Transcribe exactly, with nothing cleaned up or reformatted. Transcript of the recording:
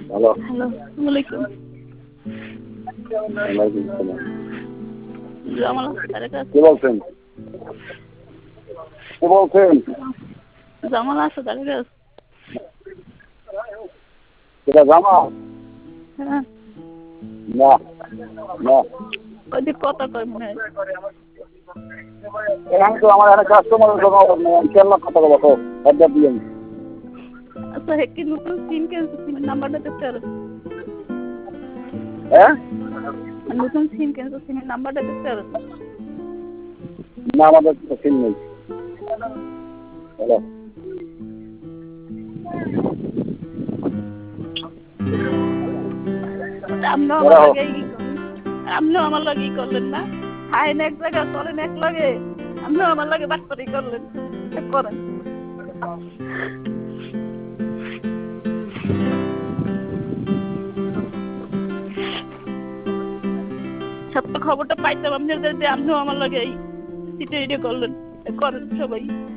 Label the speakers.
Speaker 1: Hello
Speaker 2: hello আসসালামু আলাইকুম।
Speaker 1: ওয়ালাইকুম সালাম।
Speaker 2: জামাল তারেক
Speaker 1: কে বলছেন? কে বলছেন?
Speaker 2: জামাল আছে তারেক আছে।
Speaker 1: এটা জামা?
Speaker 2: হ্যাঁ
Speaker 1: না না
Speaker 2: ওই যে কথা কয় মনে হয়।
Speaker 1: এখানে তো আমার একটা কাস্টমারের জন্য কেমন কথা বলো অর্ডার দিয়ে
Speaker 2: আচ্ছা হে কি নতুন সিম কিনছে সিমের নাম্বারটা দিতে পারো?
Speaker 1: হ্যাঁ
Speaker 2: নতুন সিম কিনছে সিমের নাম্বারটা দিতে পারো?
Speaker 1: না আমাদের তো সিম নেই। হ্যালো
Speaker 2: আপনিও আমার লাগে ই করলেন আপনিও আমার লাগে ই করলেন না খাইন এক জায়গায় চলেন এক লগে আপনিও আমার লাগে বাটপারি করলেন করেন সত্য খবরটা পাইতাম আপনি যে আপনিও আমার লাগে এই সিটে করলেন করেন সবাই।